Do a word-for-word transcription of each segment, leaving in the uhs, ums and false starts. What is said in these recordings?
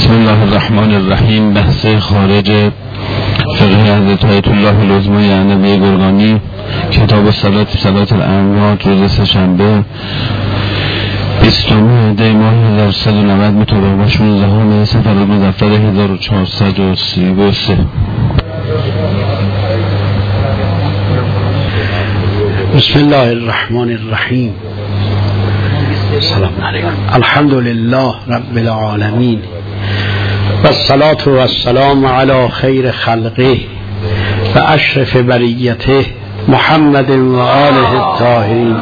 بسم الله الرحمن الرحیم. بحث خارج فقه حضرت آیت الله العظمی عنبی گرگانی، کتاب صلات صلات الاموات، روز سه‌شنبه بیستم دی ماه هزار و سیصد و نود مطابق با شانزدهم صفر مظفر هزار و چهارصد و سی و سه. بسم الله الرحمن الرحیم. سلام علیکم. الحمد لله رب العالمین و الصلاة و السلام علی خیر خلقه و اشرف بریته محمد و آله الطاهرین.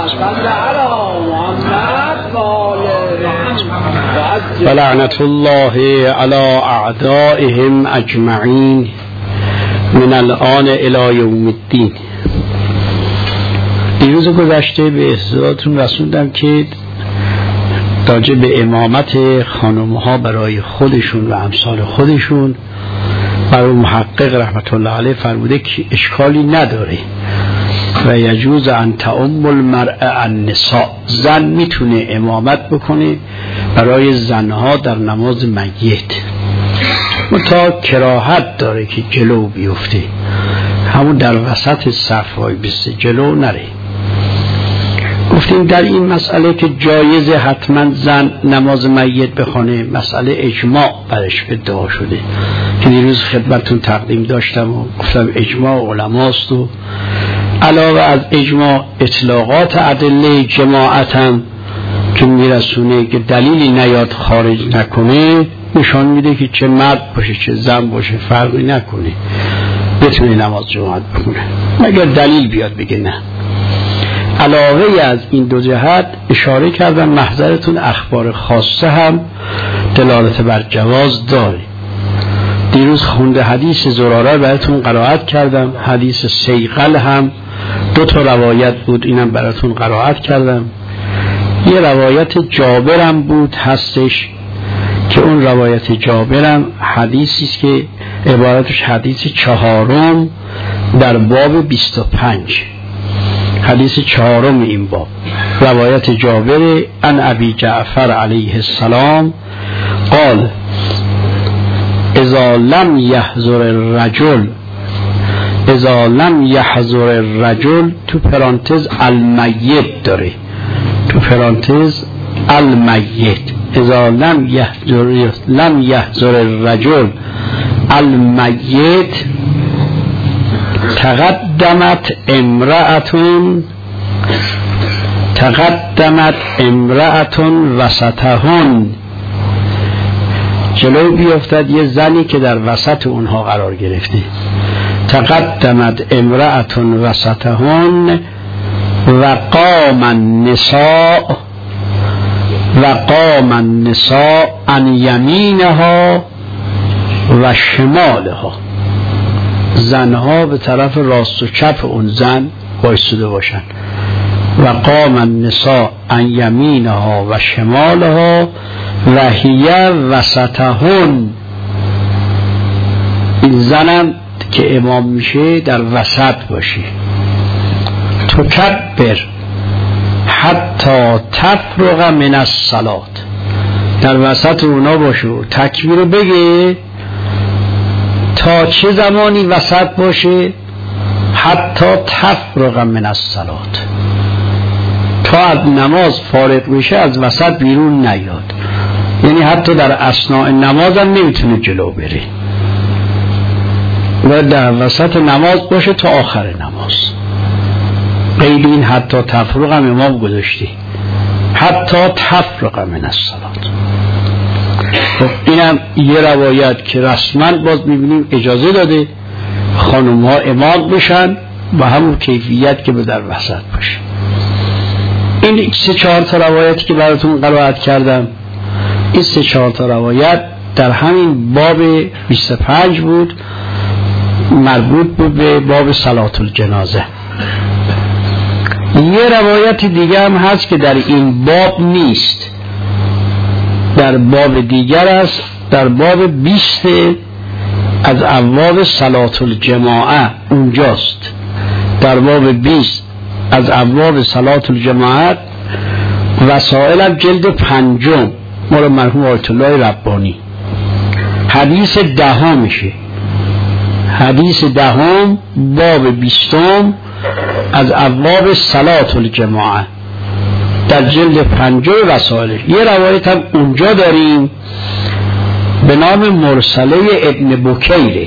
و لعنت الله علی اعدائهم اجمعین من الان الی یوم الدین. دیروز گذشته به احضاراتون رسوندم که راجع به امامت خانمها برای خودشون و امثال خودشون برای محقق رحمت الله علیه فرموده که اشکالی نداره و یجوز ان تعم المرء النساء، زن میتونه امامت بکنه برای زنها در نماز میت، متا کراهت داره که جلو بیفته، همون در وسط صف وای بسته جلو نره. گفتیم در این مسئله که جایزه حتما زن نماز میت بخونه، مسئله اجماع برش ادعا شده که دیروز خدمتون تقدیم داشتم و گفتم اجماع علماست و علاوه از اجماع اطلاقات ادله جماعت هم که میرسونه که دلیلی نیاد خارج نکنه، نشان میده که چه مرد باشه چه زن باشه فرقی نکنه بتونه نماز جماعت بخونه، مگر دلیل بیاد بگه نه. علاوه از این دو جهت اشاره کردم محضرتون اخبار خاصه هم دلالت بر جواز داره. دیروز خونده حدیث زراره براتون قرائت کردم، حدیث سیقل هم دو تا روایت بود، اینم براتون قرائت کردم. یه روایت جابرم بود هستش که اون روایت جابرم حدیثی است که عبارتش حدیث چهارم در باب بیست و پنج، حدیث چهارم این باب، روایت جابر عن ابی جعفر علیه السلام قال اذا لم یحضر الرجل اذا لم یحضر الرجل تو پرانتز المیت داره، تو پرانتز المیت اذا لم یحضر لم یحضر الرجل المیت تقدمت امرأتون تقدمت امرأتون وسطهن، جلو بیفتد یه زنی که در وسط اونها قرار گرفته. تقدمت امرأتون وسطهن و قام النساء و قام النساء عن یمینها و شمالها، زنها به طرف راست و چپ اون زن وایساده باشن. و قام النساء عن یمینها و شمالها و هی وسطهن، این زنم که امام میشه در وسط باشه. تکبر حتی تفرغ من الصلاة، در وسط اونا باشه و تکبیر رو بگه تا چه زمانی وسط باشه؟ حتی تفرغ من الصلاة، تا از نماز فارغ میشه از وسط بیرون نیاد، یعنی حتی در اثناء نماز هم نمیتونه جلو بره و در وسط نماز باشه تا آخر نماز. قید این حتی تفرغ هم امام گذاشته، حتی تفرغ من الصلاة. خب اینم یه روایت که رسما باز میبینیم اجازه داده خانم ها امام بشن و همون کیفیت که به در وسط باشه. این سه چهار تا روایتی که براتون قرائت کردم، این سه چهار تا روایت در همین باب بیست و پنج بود، مربوط بود به باب صلات الجنازه. یه روایت دیگه هم هست که در این باب نیست، در باب دیگر است، در باب بیست از ابواب صلات الجماعه اونجاست. در باب بیست از ابواب صلات الجماعه وسائل جلد پنجم مال مرحوم آیت الله ربانی حدیث دهم میشه، حدیث دهم باب بیستم از ابواب صلاة الجماعه در جلد پنجم وسائل. یه روایت هم اونجا داریم به نام مرسله ابن بکیره.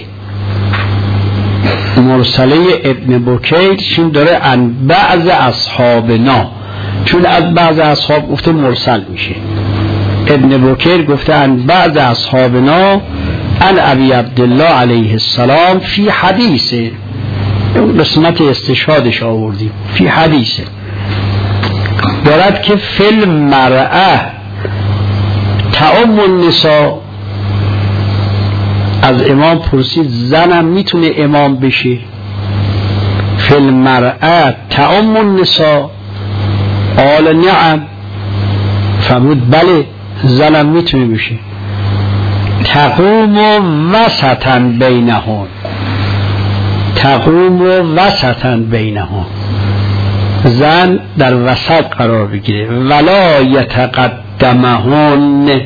مرسله ابن بکیر چون داره ان بعض اصحابنا، چون از بعض اصحاب گفته مرسل میشه. ابن بکیر گفته ان بعض اصحابنا ان ابی عبدالله علیه السلام فی حدیثه، اون قسمت استشهادش آوردیم، فی حدیثه دارد که فی المرأه تعم النساء. از امام پرسید زنم میتونه امام بشه؟ فی المرأه تعم النساء قال نعم، فرمود بله زنم میتونه بشه. تقوم وسطا بینهم، تقوم وسطا بینهم، زن در وسط قرار بگیره. ولا یتقدمهن،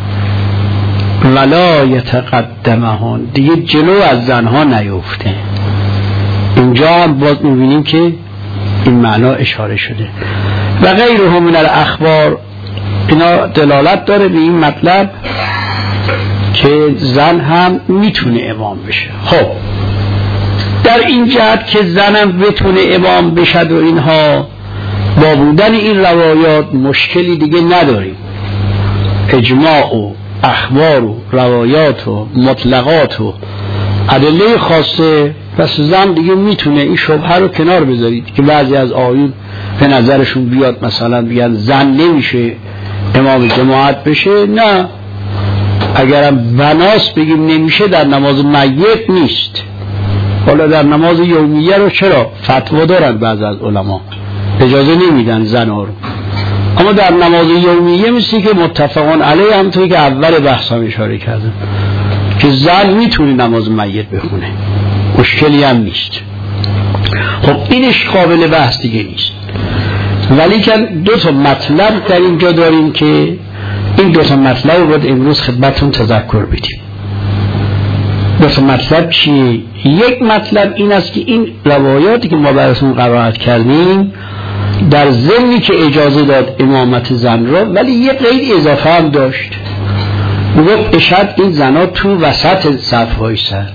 ولا یتقدمهن، دیگه جلو از زنها نیفته. اینجا هم باز میبینیم که این معنا اشاره شده. و غیره من الاخبار، اینا دلالت داره به این مطلب که زن هم میتونه امام بشه. خب در این جهت که زنم بتونه امام بشد و اینها، با بودن این روایات مشکلی دیگه نداریم. اجماع و اخبار و روایات و مطلقات و ادله خاصه، پس زن دیگه میتونه. این شبهه رو کنار بذارید که بعضی از آیون به نظرشون بیاد مثلا بیان زن نمیشه امام جماعت بشه. نه، اگرم بناس بگیم نمیشه در نماز میت نیست. حالا در نماز یومیه رو چرا فتوا دارن بعض از علما، اجازه نمیدن زن ها رو، اما در نماز یومیه مثل که متفقان علیه، همونطوری که اول بحث هم اشاره کردم که زن میتونه نماز میت بخونه، مشکلی هم نیست. خب اینش قابل بحث دیگه نیست. ولی که دو تا مطلب در اینجا داریم که این دو تا مطلب رو باید امروز خدمتتون تذکر بدیم. دو تا مطلب چیه؟ یک مطلب این است که این روایاتی که ما براتون قرائت کردیم در ضمنی که اجازه داد امامت زن را، ولی یه قید اضافه هم داشت، میگفت اشد این زنها تو وسط صف وایسن.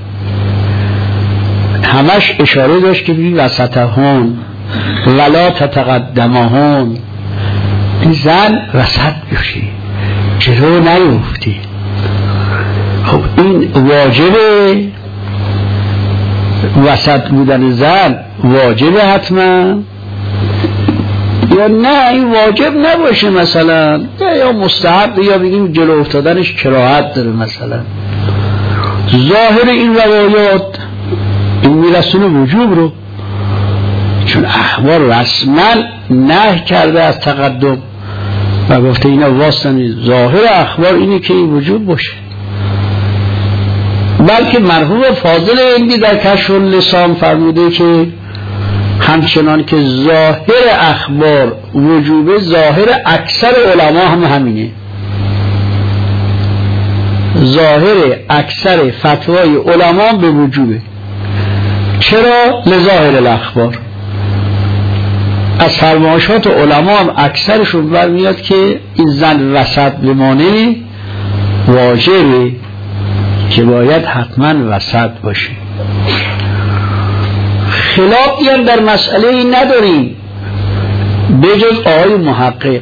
همش اشاره داشت که بی وسطهون ولا تتقدمهون، این زن وسط بشه، جلو نیفتی. خب این واجبه، وسط بودن زن واجبه حتما، یا نه این واجب نباشه مثلا، یا مستحب، یا بگیم جلو افتادنش کراهت داره مثلا. ظاهر این روایات این میرسونه وجوب رو، چون اخبار رسما نهی کرده از تقدم و گفته اینا واسطن. ظاهر اخبار اینه که این وجوب باشه. بلکه مرحوم فاضل هندی در کشف اللسان فرموده که همچنان که ظاهر اخبار وجوب، ظاهر اکثر علما هم همینه. ظاهر اکثر فتوای علما به وجوبه. چرا؟ لظاهر الاخبار. از فرمایشات علما هم اکثرشون برمیاد که این زن وسط بمانه واجبه، که باید حتما وسط باشه. خلافی هم در مسئله این نداریم بجز آقای محقق.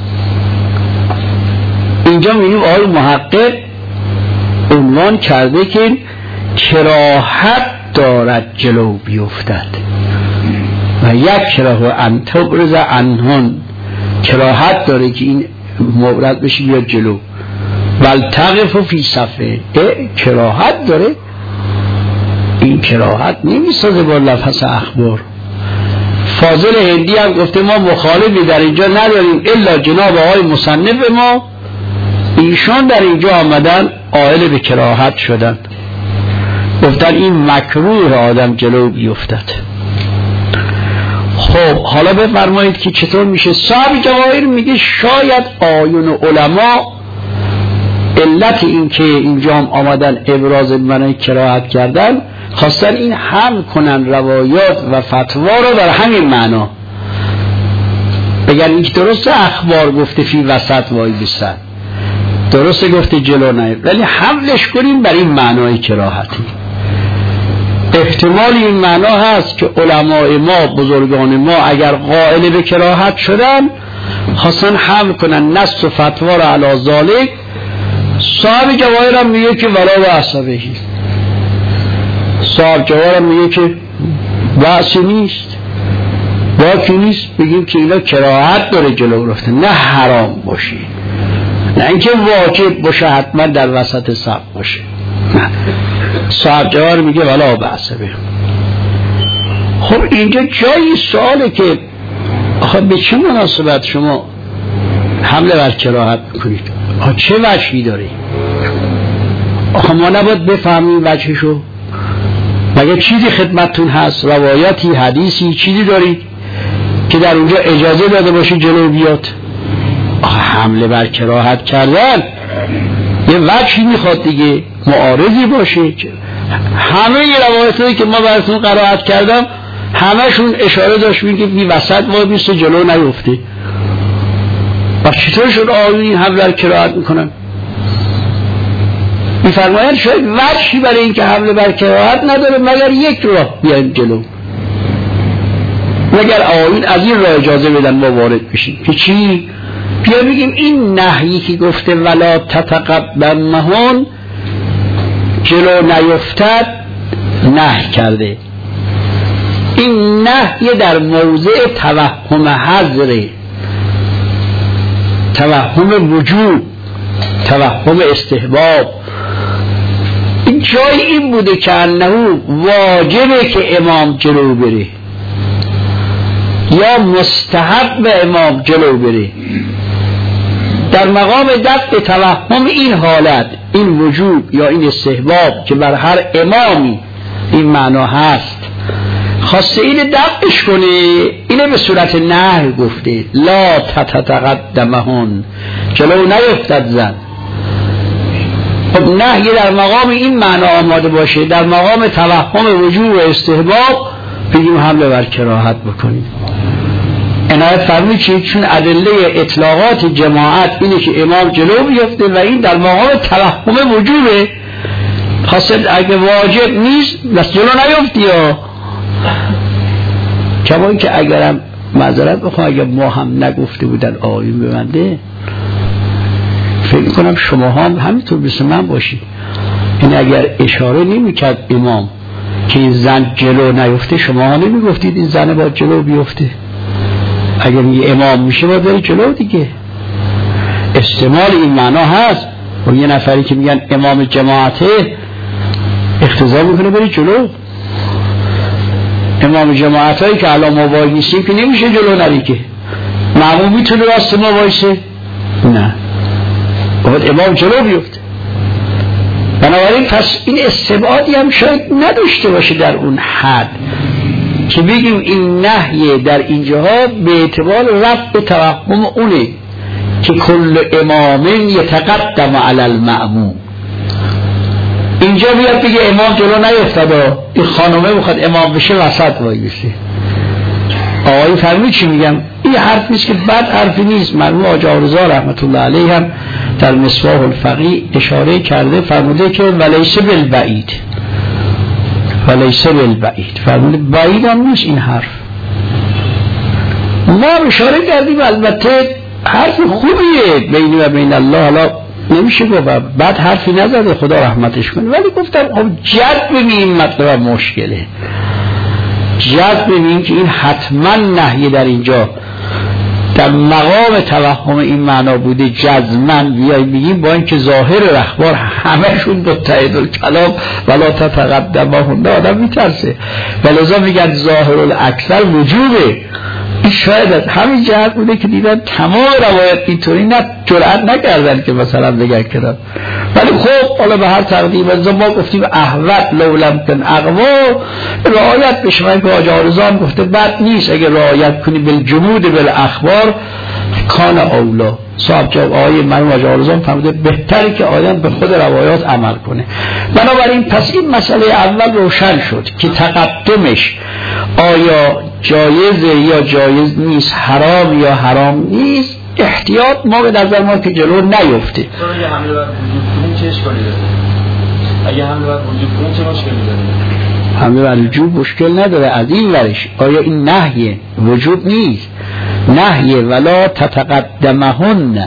اینجا می‌بینیم آقای محقق عنوان کرده که کراهت دارد جلو بیفتد و یک کراه ان تبرز عنهن، کراهت داره که این مورد بشه بیاد جلو. بل تقف فی صفه، کراهت داره. این کراهت نمیسازه با لفظ اخبار. فاضل هندی هم گفته ما مخالفی در اینجا نداریم الا جناب آقای مصنف ما، ایشان در اینجا آمدن قائل به کراهت شدن، گفتن این مکروه آدم جلو بیفتد. خب حالا بفرمایید که چطور میشه؟ صاحب جواهر میگه شاید آیون علما علت این که اینجا هم آمدن ابراز معنای کراهت کردن، خواستن این هم کنن روایات و فتوا رو در همین معنا، بگن این درسته اخبار گفته فی وسط وای بسن، درسته گفته جلو نه، ولی حملش کنیم بر این معنای کراهتی. احتمال این معنا هست که علماء ما، بزرگان ما اگر قائل به کراهت شدن خواستن حمل کنن نص و فتوا را علی ذالک. صاحب جواهر هم میگه که ولا و عصبهی، صاحب جواهر هم میگه که بحثی نیست، باکی نیست، بگیم که اینا کراهت داره جلو رفته، نه حرام باشه، نه اینکه واجب باشه حتما در وسط صف باشه، نه. صاحب جواهر میگه ولا بحثه به. خب اینجا جایی سواله که آخه به چه مناسبت شما حمله بر کراهت میکنید؟ آخه چه وجهی داره؟ آخه ما نباید بفهمیم وجهشو؟ مگه چیزی خدمتتون هست، روایتی، حدیثی، چیزی دارید که در اونجا اجازه داده باشه جلو بیاد؟ آخه حمله بر کراهت کردن یه وجهی میخواد دیگه، معارضی باشه. همه روایتایی که ما براتون قرائت کردم همشون اشاره داشت که بی وسط وای بیست جلو نیفته. و چطور شد آقایون این حمله بر کراهت میکنن؟ میفرمایند شاید وجهی برای این که حمله بر کراهت نداره مگر یک راه بیایم جلو، مگر آقایون از این راه اجازه بدن ما وارد بشیم که چی؟ بیا بگیم این نهیی که گفته ولا تتقدمهن جلو نیفتد نهی کرده، این نهی در موضع توهم حضره، توهم وجوب، توهم استحباب. این جای این بوده که انه واجبه که امام جلو بره یا مستحب امام جلو بره. در مقام دفع توهم این حالت، این وجوب یا این استحباب که بر هر امامی این معنا هست، خواسته این دفعش کنه، اینه به صورت نهی گفته لا تتقدمهن، جلو نیفتد زن. خب نهی در مقام این معنا آماده باشه، در مقام توهم وجوب و استحباب بگیم حمله بر کراهت بکنیم. عنایت فرمودید چی؟ چون ادله اطلاقات جماعت اینه که امام جلو بیفته و این در مقام توهم وجوبه، خاصه اگه واجب نیست بس جلو نیفتی. یا کما این که اگرم معذرت بخوام اگر ما هم نگفته بودن آقایون ببنده، فکر کنم شما هم همینطور مثل من باشی. این اگر اشاره نمی کرد امام که این زن جلو نیفته، شما ها نمی گفتید این زن باید جلو بیفته. اگر یه امام میشه باید بری جلو دیگه. استعمال این معنا هست. و یه نفری که میگن امام جماعته اقتضا میکنه بری جلو. امام جماعت هایی که الان ما وای نیستیم که نمیشه جلو نری که. معموم میتونه راست ما وایسه؟ نه، باید امام جلو بیفته. بنابراین پس این استبعادی هم شاید نداشته باشه در اون حد که بگیم این نهی در اینجاها به اعتبار رفع توهم اونه که کل امام یتقدم علی المأموم. اینجا بیاد بگه امام جلو نیفتد، این خانومه بخواد امام بشه وسط وای بشه. آقای فرمی چی میگم؟ این حرف نیست که بد حرفی نیست. مرحوم آقا رضا رحمت الله علیه هم در مصباح الفقیه اشاره کرده، فرموده که ولیس بالبعید، ولیس بالبعید، فرموده بعید هم نیست این حرف. ما اشاره کردیم البته حرف خوبیه بینی و بین الله، حالا نمیشه گفت بعد حرفی نزده خدا رحمتش کنه، ولی گفتم خب جد ببینیم مطلب مشکله، جد ببینیم که این حتما نهی در اینجا در مقام توهم این معنا بوده جزمن بیایی بگیم، با اینکه ظاهر اخبار همشون متحد الکلام ولا تتقدمهن، آدم میترسه، ولذا میگن ظاهر الاکثر وجوبه. این شاید از همین جهت بوده که دیدن تمام روایت اینطوری نه جرأت نکردن که مثلا بگن کنار. ولی خب حالا به هر تقدیم از ما گفتیم احوت لولم کن اقوا، رعایت بشه. که حاج عارضان گفته بد نیست اگه رعایت کنی بالجمود بالاخبار کان اولا. صاحب جواب آیه مرحوم حاج عارضان فرموده بهتره که آدم به خود روایات عمل کنه. بنابراین پس این مسئله اول روشن شد که تقدمش آیا جایزه یا جایز نیست، حرام یا حرام نیست. احتیاط ما به نظر ما که جلو نیفته. اگه حمله بر وجود کنیم چه اشکالی داره؟ اگه حمله بر وجود کنیم چه مشکلی داره؟ حمله بر وجود مشکل نداره. از این ورش آیا این نهی وجود نیست؟ نهی ولا تتقدمهن.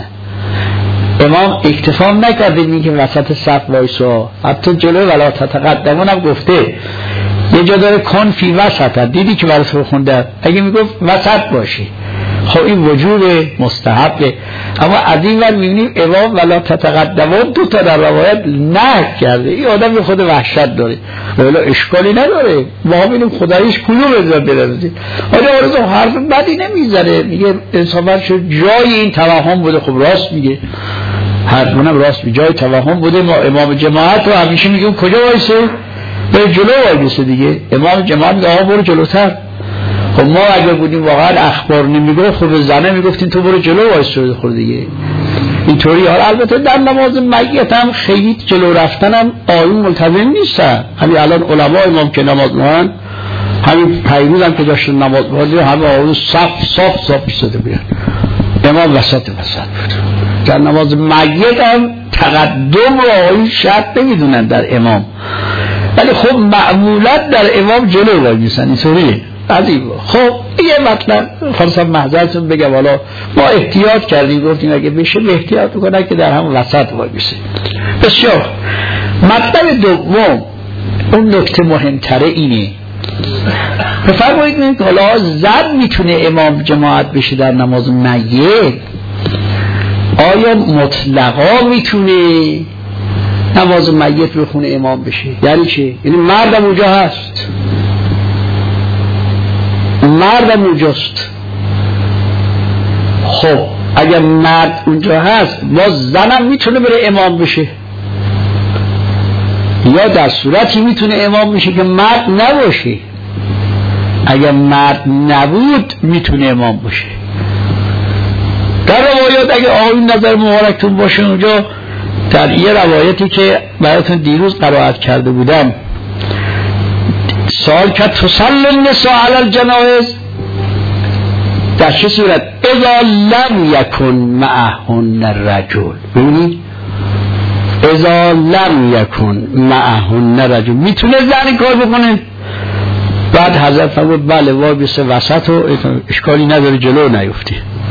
امام اکتفا نکرده این که وسط صف وایسا، حتی جلو ولا تتقدمون هم گفته یه جا داره کن فی وسط. دیدی که برای خونده اگه میگفت وسط باشی خب این وجود مستحبه. اما از این ور میبینیم امام ولا تتقدمون دو تا در روایت نه کرده. این آدم به خود وحشت داره ولی اشکالی نداره. ما ببینیم خداییش کلو بذار برازی. آره آرزو حرف بدی نمیزنه، میگه انصافا شد جای این توهم بوده. خب راست میگه، حرفونم راست میگه، جای توهم بوده. ما امام جماعت رو همیشه میگیم کجا وایسه؟ به جلو وایسه دیگه. امام جماعت میگه آقا برو جلوتر. خب ما اگر بودیم واقعا اخبار نمیگفت خب زنه میگفتین تو برو جلو وایسا خود دیگه. اینطوری ها. البته در نماز میت هم خیلی جلو رفتن هم آیون ملتزم نیستن. همین الان علمای امام که نماز میخونن، همین پیروز هم که داشتن نماز میخوندن، همه آیون صف صاف صاف ایستاده بودن. امام وسط وسط بود. در نماز میت هم تقدم و آیون شرط نمیدونن در امام، ولی خب معمولا در امام جلو وایسن. اینطوریه. عظیم. خب یه مطلب خواستم محضرتون بگم. حالا ما احتیاط کردیم گفتیم اگه بشه به احتیاط بکنن که در هم وسط وای بشه. بسیار. مطلب دوم اون نکته مهمتره اینه، بفرمایید حالا زن میتونه امام جماعت بشه در نماز میت؟ آیا مطلقا میتونه نماز میت بخونه امام بشه؟ یعنی چه؟ یعنی مردم اونجا هست، مردم اونجاست. خب اگر مرد اونجا هست باز زنم میتونه بره امام بشه، یا در صورتی میتونه امام بشه که مرد نباشه. اگر مرد نبود میتونه امام باشه. در روایات اگه آقایون نظر مبارکتون باشه اونجا، در یه روایتی که براتون دیروز قرائت کرده بودم، سوال که تصل النساء علی الجنائز در چه صورت؟ اذا لم یکن معهن الرجل. ببینید اذا لم یکن معهن الرجل، میتونه زن کار بکنه؟ بعد حضرت فرمود بله وای بسه وسط و اشکالی نداره جلو نیفته.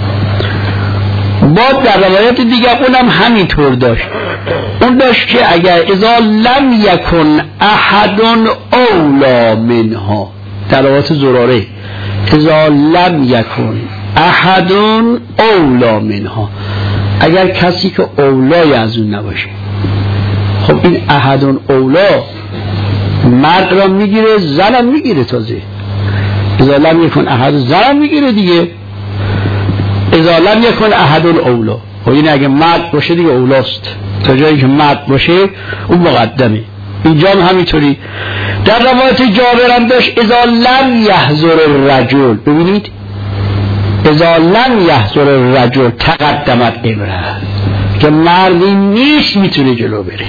بعد در روایت دیگه اونم همینطور داشت. اون داشت که اگر اذا لم یکن احد اولا منها، در روایت زراره اذا لم یکن احد اولا منها، اگر کسی که اولای از اون نباشه. خب این احد اولا مرد را میگیره زنم میگیره. تازه اذا لم یکن احد زنم میگیره دیگه. اذا لم یکن احد اولا، خب این اگه مرد باشه دیگه اولاست. تا جایی که مرد باشه اون مقدمه. اینجا هم همینطوری. در روایت جابر هم داشت اذا لم یحضر الرجل. ببینید اذا لم یحضر الرجل تقدمت امرأة، که مردی نیست میتونه جلو بره.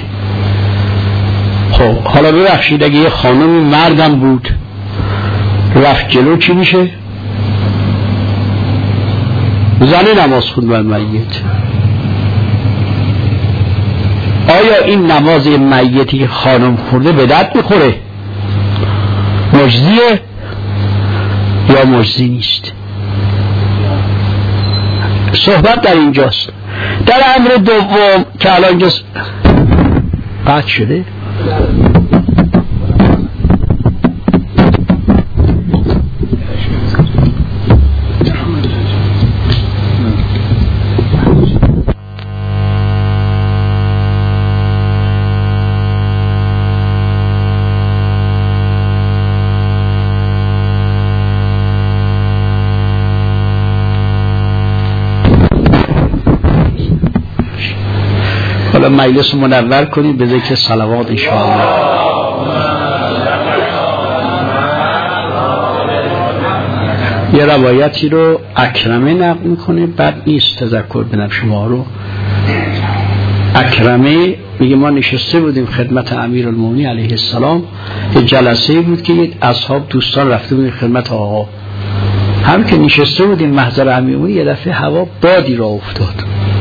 خب حالا ببخشید اگه یه خانمی مردم بود رفت جلو چی میشه؟ زنه نماز خوند بر میت. آیا این نماز میتی که خانم خورده به درد میخوره؟ مجزیه یا مجزی نیست؟ صحبت در اینجاست. در امر دوم که الان اینجاست قطع شده، حالا مجلس منور کنید به ذکر صلوات انشاءالله. یه روایتی رو اکرمه نقل میکنه، بد نیست تذکر بدم شما رو. اکرمه میگه ما نشسته بودیم خدمت امیرالمومنین علیه السلام، یه جلسه بود که اصحاب دوستان رفته بودیم خدمت آقا، هم که نشسته بودیم محضر امیرالمومنین یه دفعه هوا بادی را افتاد،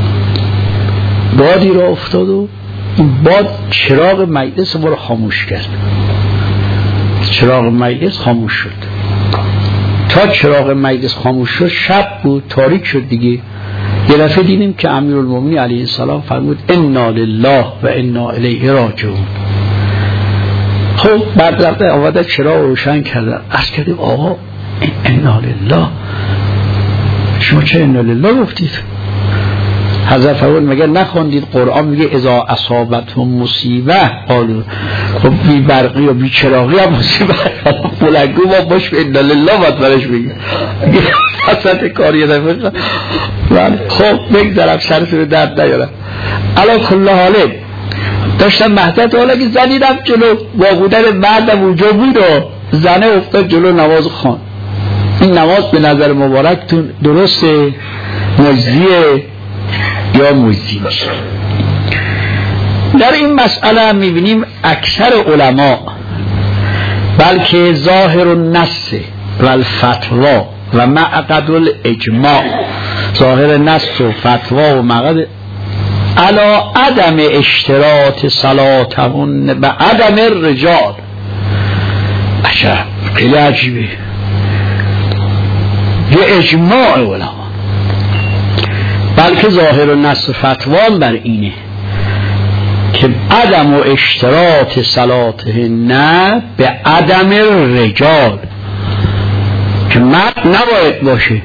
بادی را افتاد و این باد چراغ مجلس ما رو خاموش کرد، چراغ مجلس خاموش شد. تا چراغ مجلس خاموش شد شب بود، تاریک شد دیگه. یه دفعه دیدیم که امیرالمومنین علیه السلام فرمود انا لله و انا الیه راجعون. خب بعد رفته آمده چراغ روشن کردن، عرض کردیم آقا انا لله، شما چه انا لله گفتید؟ حضرت فرمود مگر نخوندید قرآن میگه اذا اصابتهم مصیبه قالوا، خب بی برقی و بی چراغی هم مصیبه، بلنگو ما باش به انا لله باید برش بگیم اصلا کاری نمیشه. خب بگذارم شرط رو درد نیارم. علا کل حاله داشتم مهدت، حالا که زنیدم جلو با بودن مردم اونجا بود و زنه افتاد جلو نماز خان. این نماز به نظر مبارکتون درسته مجزیه یا مجزی باشه؟ در این مسئله هم میبینیم اکثر علما بلکه ظاهر النص و الفتوا و معقد الاجماع، ظاهر نص و فتوا و معقد علا عدم اشتراط صلاتهن به عدم الرجال. عجب، خیلی عجیبه، یه اجماع علما، بلکه ظاهر النص و فتوا بر اینه که عدم و اشتراط صلاتهن به عدم الرجال، که مرد نباید باشه،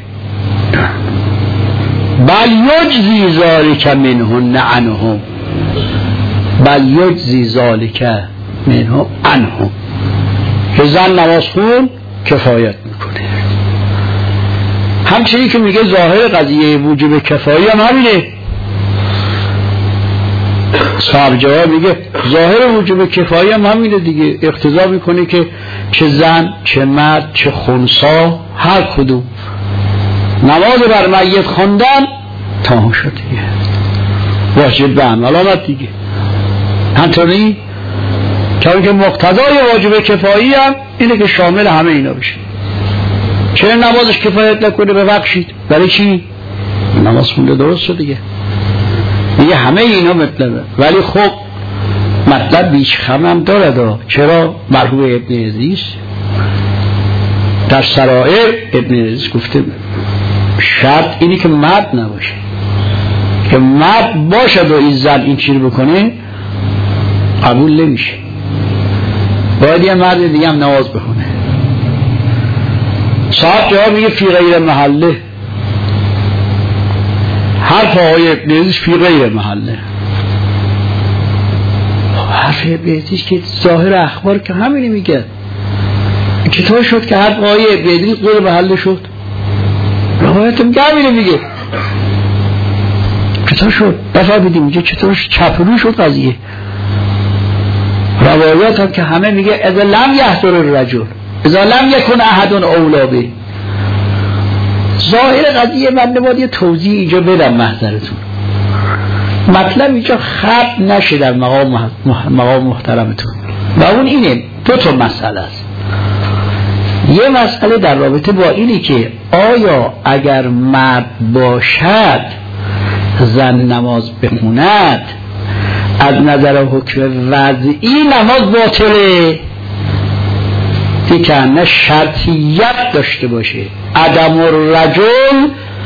بل یجزی ذالک منهن عنهم، بل یجزی ذالک منهم عنهم، که زن نماز خون کفایت میکنه. همچنین که میگه ظاهر قضیه وجوب کفایی هم همینه. صاحب جواب میگه ظاهر وجوب کفایی هم همینه دیگه، اقتضا میکنه که چه زن چه مرد چه خنثی هر کدوم نماز بر میت خواندن تمام شد دیگه، واجب به عمل آمد دیگه. همطوری که مقتضای واجب کفایی هم اینه که شامل همه اینا بشه. چرا نمازش کفایت نکنه؟ ببخشید برای چی؟ نماز خونده درست شد دیگه، دیگه همه اینا مطلبه. ولی خب مطلب بیش خم هم داره. چرا؟ مرحوم ابن عزیز در سرائر ابن عزیز گفته شرط اینی که مرد نباشه، که مرد باشد و این زن این چیز بکنه قبول نمیشه، باید یه مرد دیگه هم نماز بخونه. صاحب جواب میگه فی غیر محله، حرف آقای ابن عزیز فی غیر محله. حرف ابن عزیز که ظاهر اخبار که همینی میگه، چطور شد که حرف آقای ابن عزیز غیر محله شد؟ روایت میگه همینی میگه، چطور شد؟ دفعه بیدیم میگه چطور چپرو شد قضیه. روایات هم که همه میگه اذا لم یحضر الرجل اذا لم یکن احد اولی به. ظاهر قضیه من نباید یه توضیح اینجا بدم محضرتون، مطلب اینجا خط نشه در مقام مقام محترمتون. و اون اینه دو تا مسئله است. یه مسئله در رابطه با اینه که آیا اگر مرد باشد زن نماز بخوند از نظر حکم وضعی نماز باطله، که نه شرطیت داشته باشه. عدم الرجل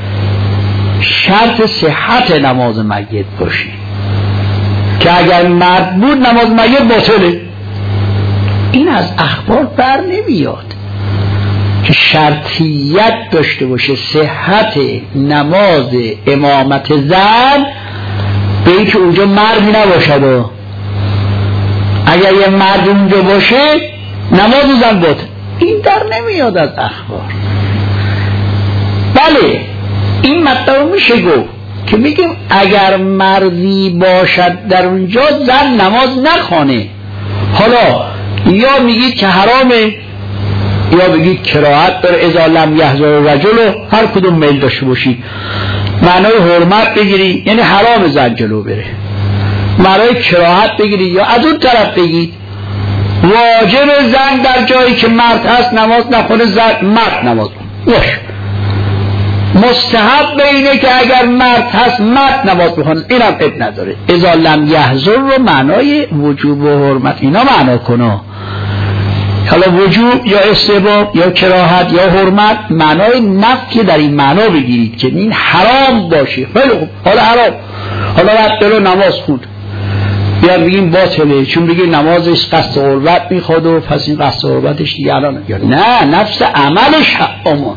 شرط صحت نماز میت باشه، که اگر مرد بود نماز میت باطله. این از اخبار بر نمیاد که شرطیت داشته باشه صحت نماز امامت زن به این که اونجا مردی نباشد. و اگر یه مرد اونجا باشه نماز زن باطل. این در نمیاد از اخبار. بله این مطلب میشه گفت که میگیم اگر مردی باشد در اونجا زن نماز نخوانه. حالا یا میگید که حرامه یا بگید کراهت داره، اذا لم یحضر الرجل، هر کدوم میل داشته باشید. معنای حرمت بگیری یعنی حرام زن جلو بره، معنای کراهت بگیری یا از اون طرف بگید واجب زن در جایی که مرد هست نماز نخونه، زن مرد نماز باش. مستحب اینه که اگر مرد هست مرد نماز بخونه، اینم اب نداره. اذا لم یحضر رو معنای وجوب و حرمت اینا معنا کنه. حالا وجوب یا استحباب یا کراهت یا حرمت معنای نفی در این معنا بگیرید که این حرام باشه. خیلی خوب، حالا حرام، حالا رد دلو نماز خود یا بگیم باطله چون بگیم نمازش قصد غربت میخواد و پس این قصد غربتش دیگه الان یا نه، نفس عملش حرامه.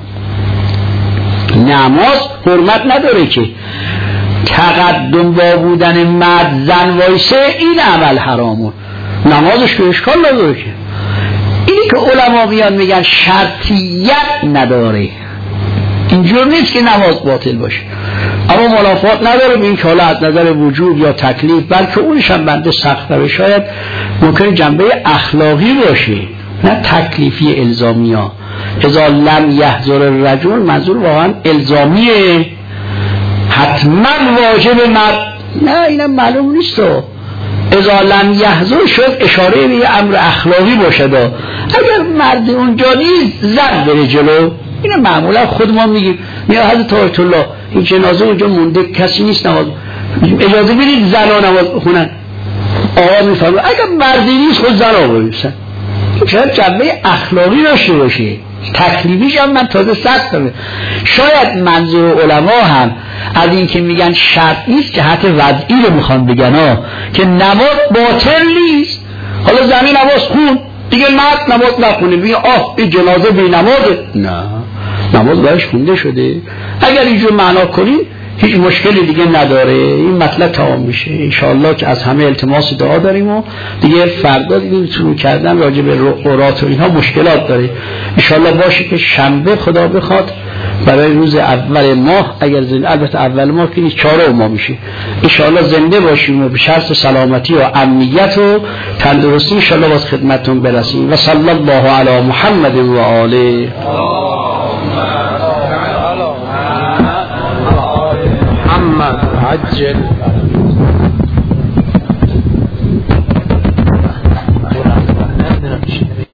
نماز حرمت نداره که تقدم با بودن مرد زن وایسه این عمل حرامه، نمازش که اشکال نداره که. اینی که علما میان میگن شرطیت نداره، اینجور نیست که نماز باطل باشه، اما ملافات نداره به این که حالا از نظر وجوب یا تکلیف، بلکه اونش هم بنده سخت و شاید ممکن جنبه اخلاقی باشه نه تکلیفی الزامی ها. اذا لم یحضر الرجل منظور واقعا الزامیه، حتما واجب مرد، نه اینم معلوم نیست. اذا لم یحضر شد اشاره به یه امر اخلاقی باشد، اگر مرد اونجا نیست زن بره جلو. اینه معمولا خود ما میگیم میگه حضرت آیت الله این جنازه اونجا مونده کسی نیست نماز، اجازه بدید زنها نماز بخونن. آقا میفرمه اگر مردی نیست خود زنها بایستن. شاید جنبه اخلاقی داشته باشه، تکلیفیش هم من تازه سخت داره. شاید منظور علما هم از این که میگن شرط نیست که حتی وضعی رو میخوان بگن ها که نماز باطل نیست. حالا زمین نماز خون دیگه مرد نماز نخونه، میگه آه این جنازه بی نمازه، نه نماز برایش خونده شده. اگر اینجور معنا کنیم هیچ مشکلی دیگه نداره، این مطلب تمام میشه. انشاءالله که از همه التماس دعا داریم و دیگه فردا دیگه شروع کردن راجع به عورات و اینها مشکلات داره. انشاءالله باشه که شنبه خدا بخواد برای روز اول ماه، اگر زنده البته اول ماه که چهارم ماه میشه، انشاءالله زنده باشیم و به شرط سلامتی و امنیت و تندرستی انشاءالله باز خدمتتون برسیم. و صلی الله علی محمد و آله. محمد عجل